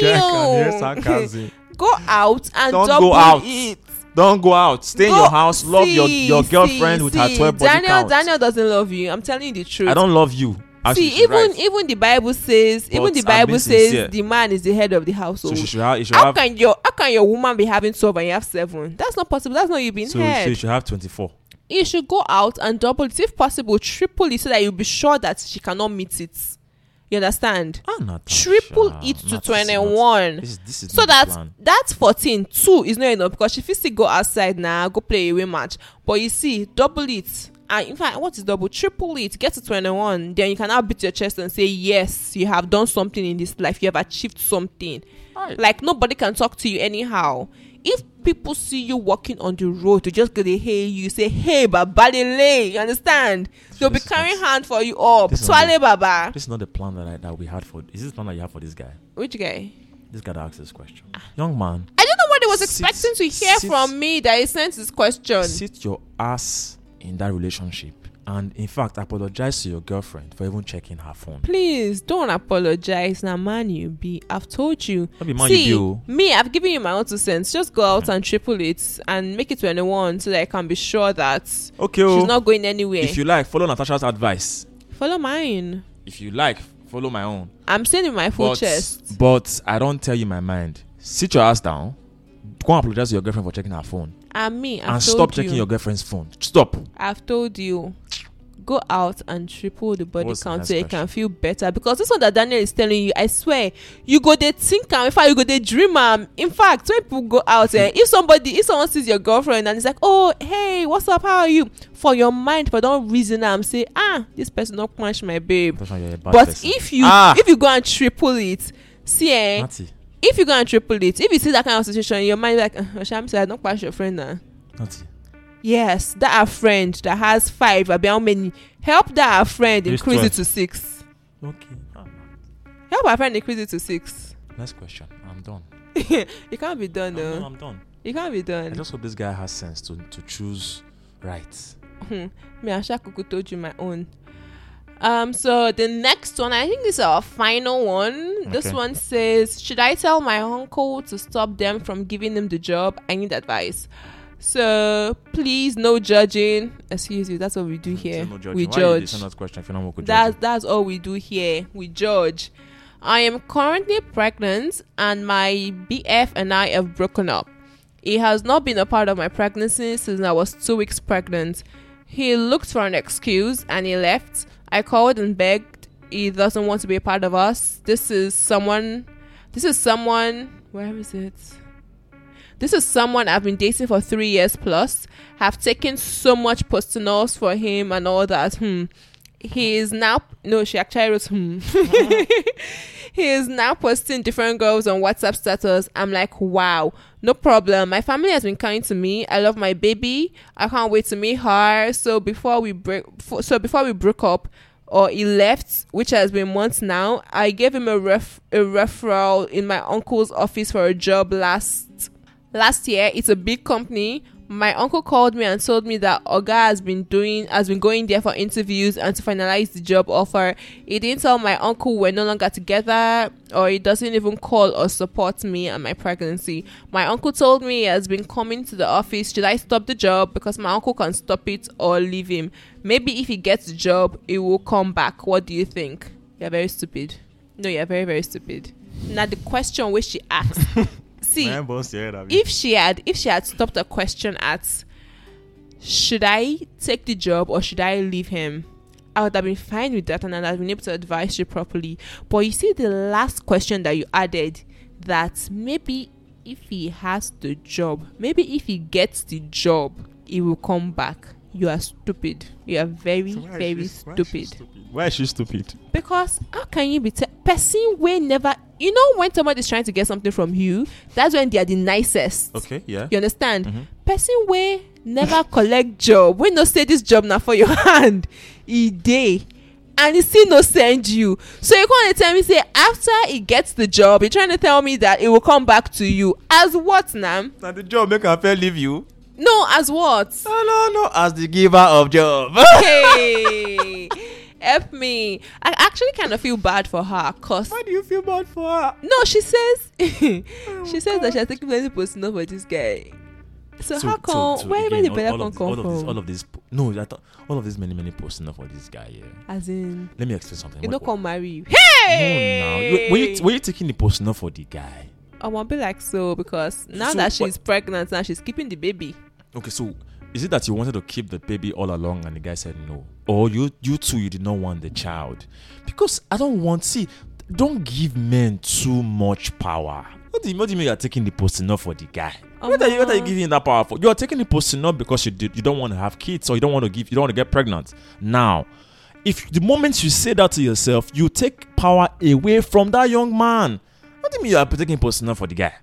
S1: you. Go out and
S2: Don't
S1: double
S2: go out.
S1: it.
S2: Don't go out. Stay in
S1: Go-
S2: your house. Love your
S1: See,
S2: girlfriend with her
S1: see.
S2: 12 body count.
S1: Daniel doesn't love you. I'm telling you the truth.
S2: I don't love you. Actually,
S1: See,
S2: she's right.
S1: even the Bible says,
S2: But I'm being
S1: says
S2: sincere.
S1: the man is the head of the household.
S2: So you should
S1: How
S2: have.
S1: can your woman be having 12 and you have 7? That's not possible. That's not you being
S2: So you
S1: head.
S2: should have 24.
S1: You should go out and double it, if possible, triple it, so that you'll be sure that she cannot meet it. You understand?
S2: Natasha,
S1: Triple it to 21.
S2: This is
S1: So
S2: not the plan.
S1: that's 14. 2 is not enough because she still go outside now, go play a away match. But you see, double it. And in fact, what is double? Triple it, get to 21. Then you can now beat your chest and say, yes, you have done something in this life. You have achieved something.
S2: Right.
S1: Like, nobody can talk to you anyhow. If people see you walking on the road, to just go to hail you, say, hey, Baba Lele. You understand? They'll be
S2: This is
S1: carrying
S2: not-
S1: hand for you up.
S2: this is not
S1: Swale Baba.
S2: This is not the plan that we had for. Is this the plan that you have for this guy?
S1: Which guy?
S2: This guy that asked this question. Young man,
S1: I don't know what they was
S2: Sit-
S1: expecting to hear
S2: sit-
S1: from me that he sent this question.
S2: sit your ass in that relationship, and in fact, apologize to your girlfriend for even checking her phone.
S1: Please don't apologize. Now, man, you be. I've told you.
S2: Not be man
S1: See,
S2: you be, oh.
S1: me, I've given you my own 2 cents. Just go out and triple it and make it 21 so that I can be sure that
S2: Okay,
S1: she's not going anywhere.
S2: if you like, follow Natasha's advice.
S1: Follow mine.
S2: If you like, follow my own.
S1: I'm saying in my full chest.
S2: But I don't tell you my mind. Sit your ass down. Go and apologize to your girlfriend for checking her phone.
S1: And me, I've
S2: and
S1: told
S2: stop
S1: you.
S2: checking your girlfriend's phone. Stop.
S1: I've told you. Go out and triple the body
S2: What's the
S1: count
S2: next
S1: so you
S2: question?
S1: can feel better. Because this one that Daniel is telling you, I swear, you go there think in fact you go there dream in fact, when people go out if someone sees your girlfriend and it's like, oh hey, what's up, how are you? For your mind, but don't reason am say, this person don't punch my babe.
S2: Natasha, you're a bad
S1: But
S2: person.
S1: if you go and triple it, see
S2: Natty.
S1: if you go and triple it, if you see that kind of situation in your mind, like Osham said, don't punch your friend now.
S2: Natty.
S1: Yes, that our friend that has 5, about how many? Help that our friend
S2: There's
S1: increase
S2: 12.
S1: it to 6.
S2: Okay.
S1: Help our friend increase it to 6.
S2: Next question. I'm done.
S1: It can't be done though.
S2: I'm done.
S1: It can't be
S2: I
S1: done.
S2: just hope this guy has sense to choose right.
S1: Me and Shakuku told you my own. So the next one, I think this is our final one. This
S2: Okay.
S1: one says, should I tell my uncle to stop them from giving him the job? I need advice. So please, no judging. Excuse you, that's what we do here.
S2: No judging.
S1: We
S2: Why you
S1: judge.
S2: send that question if you're not working judging?
S1: That's all we do here. We judge. I am currently pregnant and my BF and I have broken up. He has not been a part of my pregnancy since I was 2 weeks pregnant. He looked for an excuse and he left. I called and begged. He doesn't want to be a part of us. This is someone, where is it? This is someone I've been dating for 3 years plus. Have taken so much postinols for him and all that. He is now, no, she actually wrote He is now posting different girls on WhatsApp status. I'm like, wow, no problem. My family has been kind to me. I love my baby. I can't wait to meet her. So before we broke up, or he left, which has been months now, I gave him a referral in my uncle's office for a job last year. It's a big company. My uncle called me and told me that Oga has been going there for interviews and to finalize the job offer. He didn't tell my uncle we're no longer together, or he doesn't even call or support me and my pregnancy. My uncle told me he has been coming to the office. Should I stop the job? Because my uncle can stop it or leave him. Maybe if he gets the job, he will come back. What do you think? You're very stupid. No, you're very, very stupid. Now the question which she asked. See, if she had stopped the question at, should I take the job or should I leave him, I would have been fine with that and I'd have been able to advise you properly. But you see the last question that you added, that maybe if he has the job, maybe if he gets the job, he will come back. You are stupid. You are very, very stupid.
S2: Why is she stupid?
S1: Because how can you be person way never, you know, when somebody is trying to get something from you, that's when they are the nicest.
S2: Okay, yeah.
S1: You understand? Mm-hmm. Person way never collect job. When no say this job now for your hand, he day. And he still no send you. So you can't tell me, say, after he gets the job, you're trying to tell me that it will come back to you. As what now?
S2: Now the job make her fair leave you.
S1: No, as what?
S2: No, as the giver of job.
S1: Hey, help me. I actually kind of feel bad for her. Cause
S2: why do you feel bad for her?
S1: No, she says says that she has taken plenty personal for this guy. So how come? Where the better come from?
S2: All of this. No, I thought all of this many personal for this guy. Yeah.
S1: As in,
S2: let me explain something.
S1: You don't come marry you. Hey.
S2: No, were you taking the personal for the guy?
S1: I won't be like so because now that she's pregnant, now she's keeping the baby.
S2: Okay, so is it that you wanted to keep the baby all along and the guy said no? Or you two, you did not want the child? Because I don't give men too much power. What do you mean you are taking the personal for the guy? What are you giving that power for? You are taking the personal because you don't want to have kids, or you don't want to get pregnant. Now, if the moment you say that to yourself, you take power away from that young man. What do you mean you are taking personal for the guy?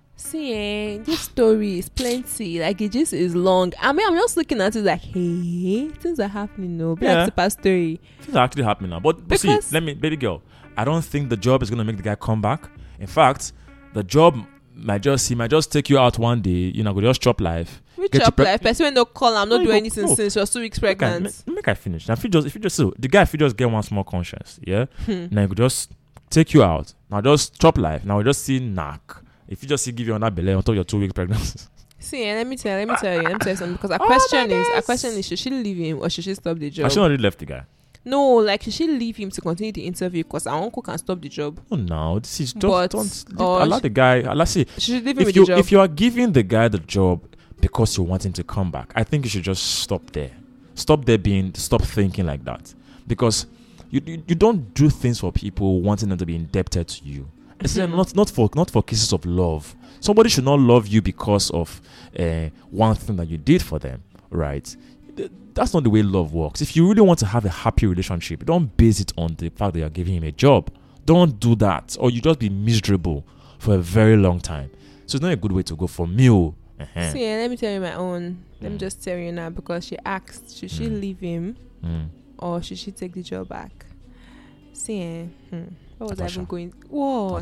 S1: See, this story is plenty. Like, it just is long. I mean, I'm just looking at it like, hey, things are happening now. Like super story.
S2: Things are actually happening now. But see, baby girl, I don't think the job is going to make the guy come back. In fact, the job might just take you out one day, you know, go just chop life.
S1: We chop life. Person no call, I'm not doing anything since you're 2 weeks pregnant.
S2: Make I finish. Now, if you just so the guy, if you just get one small conscience, yeah, now he could just take you out. Now just chop life. Now we just see knack. If you just give you on that belly on top of your 2 week pregnancy.
S1: See, let me tell you something. Because our question is, should she leave him or should she stop the job?
S2: Has she already left the guy?
S1: No, like, should she leave him to continue the interview? Because our uncle can stop the job.
S2: Oh no, this is don't allow the guy. Let's see.
S1: Should leave him with the job?
S2: If you are giving the guy the job because you want him to come back, I think you should just stop there. Stop thinking like that. Because you don't do things for people wanting them to be indebted to you. It's not for cases of love. Somebody should not love you because of one thing that you did for them, right? That's not the way love works. If you really want to have a happy relationship, don't base it on the fact that you're giving him a job. Don't do that, or you just be miserable for a very long time. So it's not a good way to go for me.
S1: Uh-huh. See, let me tell you my own. Let me just tell you now, because she asked, should she leave him or should she take the job back? See, what was I even going? What?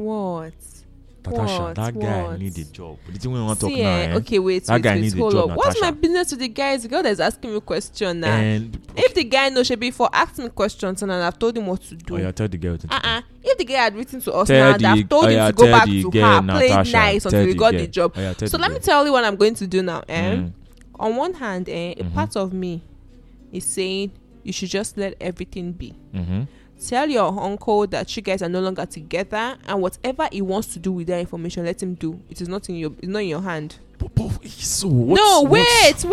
S2: Natasha, that guy need a job. But the want to talk now.
S1: Okay, wait. Hold up. What's my business with the guy? The girl that's asking me a question now. If the guy knows, should be for asking me questions and I've told him what to do.
S2: Oh, yeah, tell the girl.
S1: If the guy had written to us now, I've told him to go back to her, play nice until he got the job. So let me tell you what I'm going to do now. On one hand, a part of me is saying you should just let everything be. tell your uncle that you guys are no longer together, and whatever he wants to do with that information, let him do. It is not in your hand.
S2: So
S1: wait.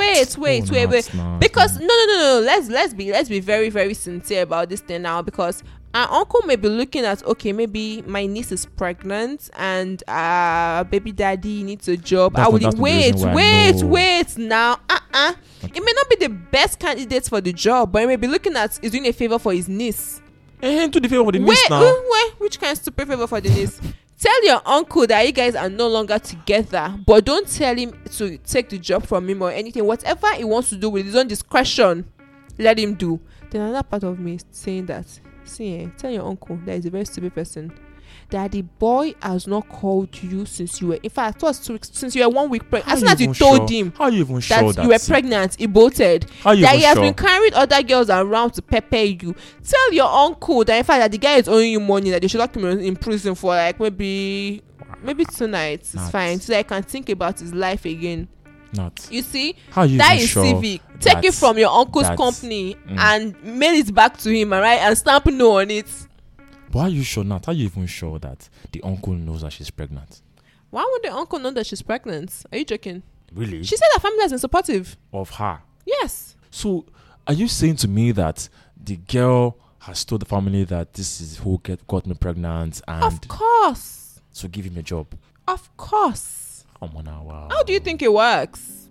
S2: Nah,
S1: Because no. Let's be very, very sincere about this thing now, because our uncle may be looking at, okay, maybe my niece is pregnant and baby daddy needs a job.
S2: That's
S1: I would
S2: not the reason why.
S1: wait now.
S2: Okay.
S1: It may not be the best candidate for the job, but he may be looking at is doing a favor for his niece.
S2: To the favor for the niece now.
S1: Wait, which kind of stupid favor for the niece? Tell your uncle that you guys are no longer together, but don't tell him to take the job from him or anything. Whatever he wants to do with his own discretion, let him do. Then another part of me is saying that, tell your uncle that he's a very stupid person, that the boy has not called you since you were, in fact, it was 2 weeks, since you were 1 week pregnant. As soon as you told him
S2: how you even sure
S1: that you were pregnant, he bolted.
S2: How you
S1: that
S2: even
S1: he has
S2: sure?
S1: been carrying other girls around to pepper you. Tell your uncle that, in fact, that the guy is owing you money, that they should lock him in prison for like maybe 2 nights. It's fine, so that he can think about his life again.
S2: Not.
S1: You see,
S2: How you
S1: that
S2: even
S1: is
S2: sure
S1: civic. Take it from your uncle's
S2: that's-
S1: company and mail it back to him, alright, and stamp no on it.
S2: Why are you sure not? How you even sure that the uncle knows that she's pregnant?
S1: Why would the uncle know that she's pregnant? Are you joking?
S2: Really?
S1: She said her family has been supportive.
S2: Of her.
S1: Yes.
S2: So, are you saying to me that the girl has told the family that this is who got me pregnant and
S1: Of course.
S2: so give him a job?
S1: Of course.
S2: Come on now, wow.
S1: How do you think it works?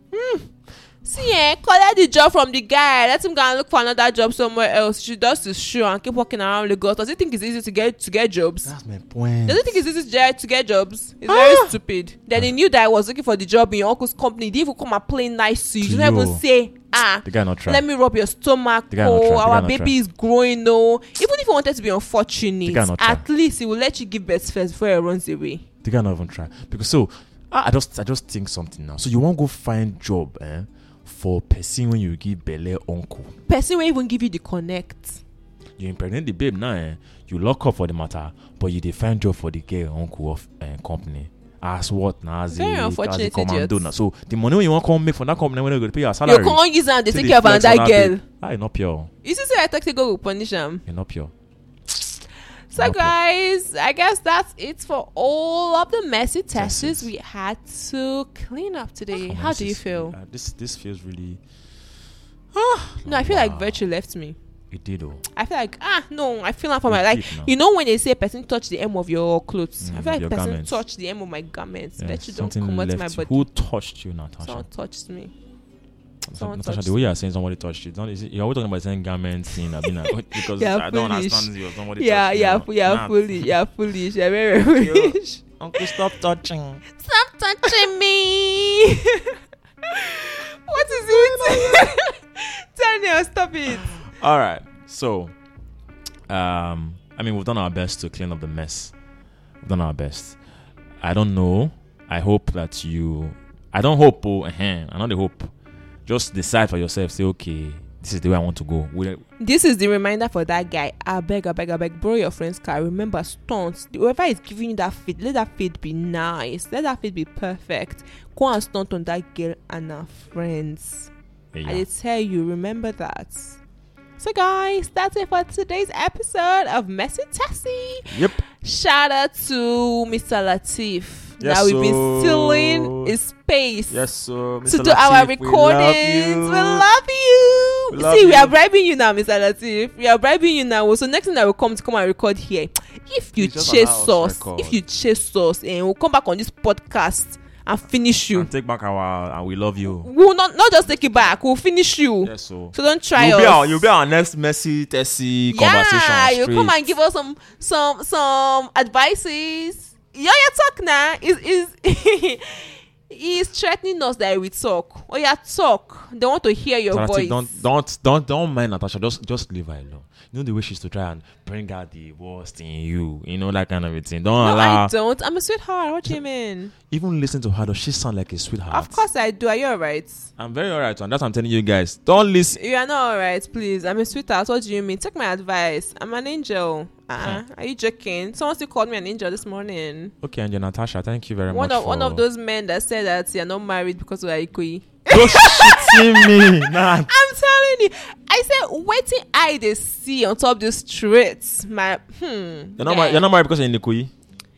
S1: See, collect the job from the guy. Let him go and look for another job somewhere else. She does his show and keep walking around Lagos. Does he think it's easy to get jobs?
S2: That's my point.
S1: Does he think it's easy to get jobs? It's very stupid. Then he knew that I was looking for the job in your uncle's company. He didn't even come and play nice to you.
S2: To
S1: You don't even
S2: you.
S1: say,
S2: The guy not trying.
S1: let me rub your stomach.
S2: The guy not try. The guy
S1: Our
S2: not
S1: baby
S2: try.
S1: is growing. No, even if he wanted to be unfortunate,
S2: The guy not try.
S1: at least he will let you give birth first before he runs away.
S2: The guy not even try. Because so I just think something now. So you won't go find job for person when you give belle uncle.
S1: Person will even give you the connect.
S2: You impregnate the babe now, you lock up for the matter, but you dey find job for the girl uncle of company. As what now? As
S1: Very
S2: a
S1: unfortunate
S2: commando
S1: idiots.
S2: now. So the money when you want to come make for that company when they go to pay your salary.
S1: You can't use them. They
S2: till
S1: take
S2: they
S1: care of
S2: flex
S1: another
S2: on that
S1: girl.
S2: babe. Ah, not pure.
S1: You see, say I take go punish him.
S2: You're not pure.
S1: So
S2: Not pure.
S1: guys, I guess that's it for all of the messy tests
S2: Tests.
S1: we had to clean up today.
S2: Oh,
S1: How
S2: this
S1: do you
S2: is-
S1: feel?
S2: This feels really.
S1: No, I feel like
S2: Wow.
S1: virtue left me.
S2: It did though.
S1: I feel like no, I feel like for
S2: It
S1: my like
S2: did now.
S1: you know when they say person touch the hem of your clothes. I
S2: of
S1: feel like
S2: your
S1: person
S2: garments.
S1: touch the hem of my garments.
S2: Yeah,
S1: Virtue don't
S2: something
S1: come out
S2: left
S1: my
S2: you.
S1: body.
S2: Who touched you, Natasha?
S1: Someone touched me. someone
S2: Natasha,
S1: touched
S2: the way you are saying somebody touched you, you're always talking about saying garments thing. I mean, because
S1: Yeah,
S2: I don't
S1: foolish.
S2: understand you. Somebody
S1: Yeah,
S2: touched you.
S1: yeah,
S2: Nah.
S1: foolish. Yeah, foolish. Yeah, very foolish.
S2: Uncle, stop touching.
S1: Stop touching me. What is it? Daniel, stop it.
S2: All right. So, I mean, we've done our best to clean up the mess. We've done our best. I don't know. I hope that you. I don't hope. I know the hope. Just decide for yourself. Say, okay, this is the way I want to go.
S1: This is the reminder for that guy. I beg, borrow your friend's car. Remember, stunts. Whoever is giving you that fit, let that fit be nice. Let that fit be perfect. Go and stunt on that girl and her friends.
S2: Yeah.
S1: I tell you, remember that. So guys, that's it for today's episode of Messy Tessie.
S2: Yep.
S1: Shout out to Mr. Latif.
S2: Yes,
S1: that we've been
S2: sir.
S1: stealing his space.
S2: Yes, so
S1: To do our recordings. We love you.
S2: We love
S1: See, we
S2: you.
S1: are bribing you now, Mr. Latif. We are bribing you now. So next time that will come and record here, if you
S2: You just
S1: chase
S2: allow us
S1: us,
S2: record.
S1: if you chase us, and we'll come back on this podcast and finish you.
S2: And take back our and we love you.
S1: We'll not just take it back. We'll finish you.
S2: Yes, so
S1: So don't try
S2: you'll be
S1: us.
S2: our next messy testy conversation.
S1: Yeah, you come
S2: straight.
S1: and give us some advices. Yeah, talk now. He's threatening us that we talk. Oh yeah, talk. They want to hear your
S2: Latif,
S1: voice.
S2: don't mind Natasha. Just leave her alone. You know the way she used to try and bring out the worst in you. You know that kind of a thing. Don't
S1: No,
S2: allow
S1: I
S2: her.
S1: don't. I'm a sweetheart. What do you mean?
S2: Even listen to her. Does she sound like a sweetheart?
S1: Of course I do. Are you alright?
S2: I'm very alright, and that's what I'm telling you guys. Don't listen.
S1: You are not alright, please. I'm a sweetheart. What do you mean? Take my advice. I'm an angel. Are you joking? Someone still called me an angel this morning.
S2: Okay, and Natasha, thank you very
S1: One
S2: much.
S1: of those men that said that you're not married because we are equal.
S2: Don't shitting me, nah.
S1: I'm telling you, I I said, waiting I they see on top the streets. My
S2: You're not married because you're in the Koyi.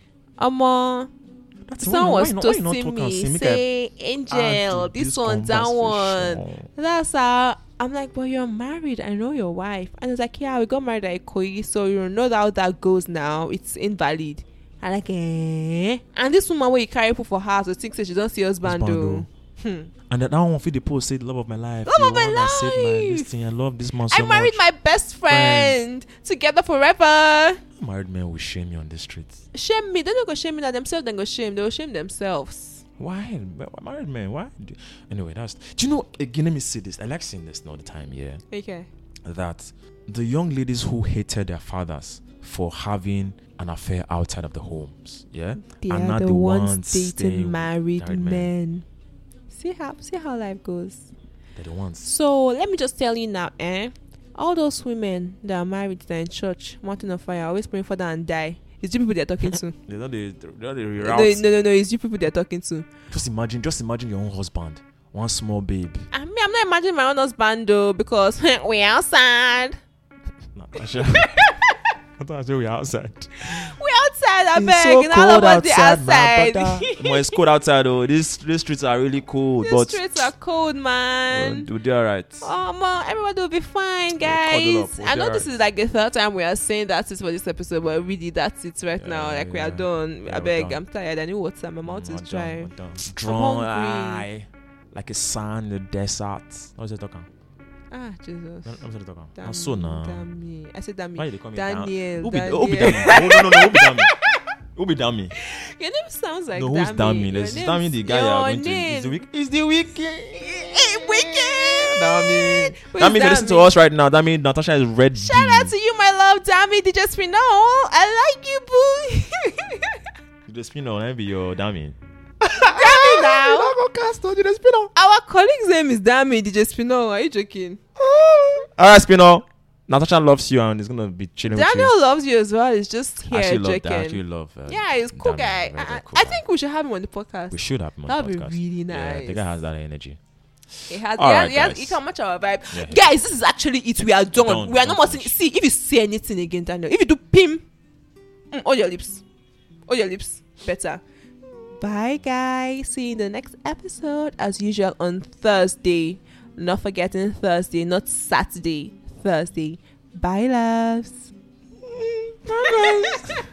S1: Someone was toasting me, say, Angel, this one, that one. That's how I'm like, but you're married. I know your wife. And it's like, yeah, we got married at Ikoyi, so you know how that goes now. It's invalid. I'm like, eh? And this woman where you carry people for her, so thinks she don't see husband though.
S2: And that one feel the post say, love of my life.
S1: Love of my life.
S2: I love this man so
S1: I married
S2: much.
S1: my best friend. Together forever.
S2: Married men will shame you on the streets.
S1: Shame me. They don't go shame me. Now themselves then go shame. They will shame themselves.
S2: Why? Married men, why? Anyway, do you know, again, let me say this. I like saying this all the time, yeah.
S1: Okay.
S2: That the young ladies who hated their fathers for having an affair outside of the homes, yeah,
S1: They
S2: are
S1: are
S2: not
S1: the ones dating
S2: staying
S1: married
S2: with
S1: men. See how life goes.
S2: They're the ones.
S1: So let me just tell you now, all those women that are married that are in church, mountain of fire, always praying for them and die. It's you people they're talking to.
S2: They're not the
S1: No, it's you people they're talking to.
S2: Just imagine your own husband, one small babe.
S1: I mean, I'm not imagining my own husband though, because we're outside.
S2: Natasha. I thought I said we're outside.
S1: We're outside, I
S2: It's
S1: beg.
S2: so
S1: And all of
S2: cold
S1: us the
S2: outside,
S1: outside.
S2: Well, it's cold outside though. These streets are really cold.
S1: The
S2: but
S1: streets are cold, man.
S2: we'll do alright.
S1: Oh man, everybody will be fine,
S2: cuddle
S1: guys.
S2: up, we'll
S1: I
S2: be
S1: know this
S2: alright.
S1: is like the third time we are saying that's it for this episode, but really that's it right now.
S2: Yeah,
S1: Like we are
S2: yeah.
S1: done.
S2: Yeah,
S1: I
S2: we're
S1: beg,
S2: done.
S1: I'm tired. I need water. My mouth is dry.
S2: Drawn
S1: hungry.
S2: eye, like a sun in the desert. What's it talking?
S1: Ah, Jesus.
S2: I'm sorry, talking.
S1: Damn
S2: I'm so
S1: me,
S2: now.
S1: damn me. I said damn
S2: Why
S1: me.
S2: they call me
S1: Daniel.
S2: Who be
S1: Daniel.
S2: Dami? No, who be Dami? Who be Dami?
S1: Your name sounds like
S2: No, who's
S1: Dami.
S2: Dami?
S1: Your
S2: Let's
S1: name-
S2: Dami the guy you
S1: your
S2: are going to.
S1: name.
S2: It's the wicked.
S1: Hey, wicked.
S2: Dami.
S1: Who's
S2: Dami, if you listen to
S1: Dami?
S2: us right now, Dami, Natasha is ready.
S1: Shout out to you, my love, Dami DJ Spinall. I like you, boo.
S2: The spinner, let be your Dami.
S1: Dami now.
S2: The spinner.
S1: Our colleague's name is Dami DJ Spinall. Are you joking?
S2: Alright, spinner. Natasha loves you and is gonna be chilling with you.
S1: Daniel loves you as well. He's just here
S2: I actually
S1: joking.
S2: love.
S1: Yeah, he's a cool
S2: Daniel,
S1: guy.
S2: very, very cool
S1: I
S2: guy.
S1: think we should have him on the podcast.
S2: We should have him on
S1: That'd
S2: the
S1: be
S2: podcast.
S1: really
S2: Yeah,
S1: nice.
S2: the guy has that energy.
S1: He has,
S2: Alright,
S1: he
S2: guys.
S1: can match our vibe.
S2: Yeah.
S1: Guys, this is actually it. We are done. We are not more
S2: finish.
S1: see if you say anything again, Daniel. If you do pim, hold your lips. Hold your lips. Better. Bye, guys. See you in the next episode as usual on Thursday. Not forgetting Thursday, not Saturday. Thursday. Bye, loves.
S2: Bye, guys.